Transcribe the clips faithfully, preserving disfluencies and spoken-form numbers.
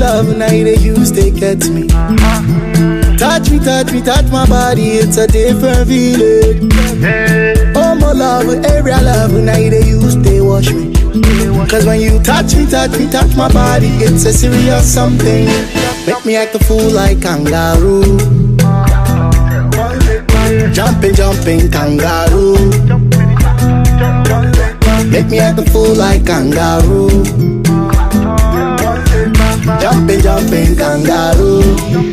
love, now they use, they get me. Touch me, touch me, touch my body, it's a different feeling. Oh my love, area love, now they use, they wash me. Cause when you touch me, touch me, touch my body, it's a serious something. Make me act a fool like kangaroo. Jumping, jumping kangaroo. Make me act a fool like kangaroo. Jumping, jumping kangaroo.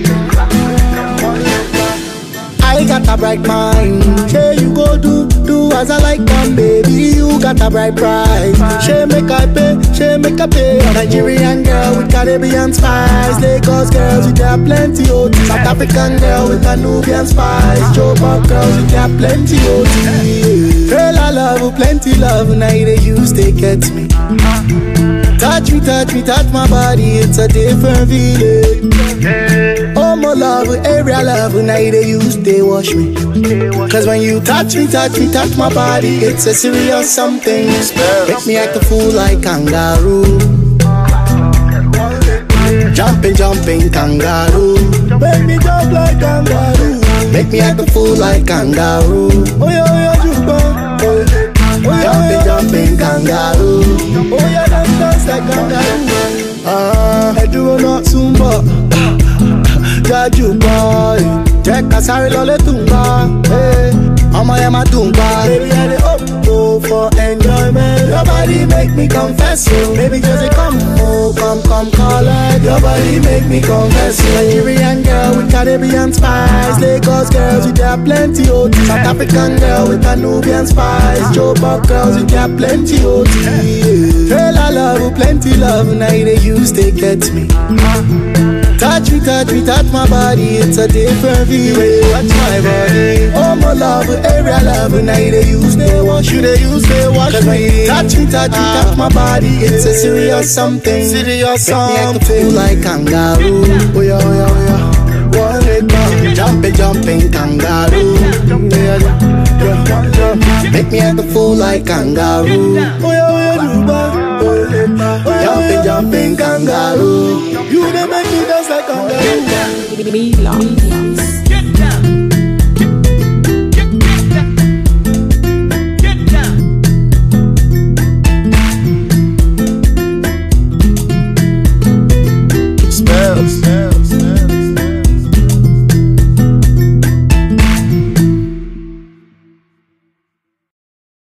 I got a bright mind. Say you go do, do as I like them, baby. You got a bright price. She make I pay, she make I pay. Nigerian girl with Caribbean spice. Lagos girls with their plenty O T. South African girl with a Nubian spice. Joburg girls with their plenty O T. Girl I love, plenty love. Now they use, they get me. Touch me, touch me, touch my body, it's a different feeling. Oh my love, area love, now they use, they wash me. Cause when you touch me, touch me, touch my body, it's a serious something. Make me act a fool like kangaroo. Jumping, jumping kangaroo. Make me jump like kangaroo. Make me act a fool like kangaroo. Oh yeah, oh yeah, jump on. Jumping, jumping kangaroo. Oh yeah, dance, dance like kangaroo. Ah, I do not sumba. Jaju boy, check a sorry lole tumba. Hey, I'ma yeah my tumba. Baby, I dey up go for enjoyment. Your body make me confess so. Baby, just say come, oh, come, come, call it. Your body make me confess so. Nigerian girl with Caribbean spice. Lagos girls with their plenty O T. South African girl with a Nubian spice. Joburg girls with their plenty O T. Girl I love, plenty love, now they use, they get me. Touch me, touch me, touch my body, it's a different feeling. Touch my body. Oh my love, area love, now they use, they wash you, they use, they wash. Cause when you touch me, touch me, touch my body, it's a serious something. Serious something. Make me act a fool like kangaroo. Oh yeah, oh yeah, oh yeah. One leg down, jumping, jumping kangaroo. Yeah, yeah, yeah. Make me act a fool like kangaroo. Oh yeah, oh yeah, Dubai. Oh yeah, jumping, jumping kangaroo. You they make me dance like kangaroo.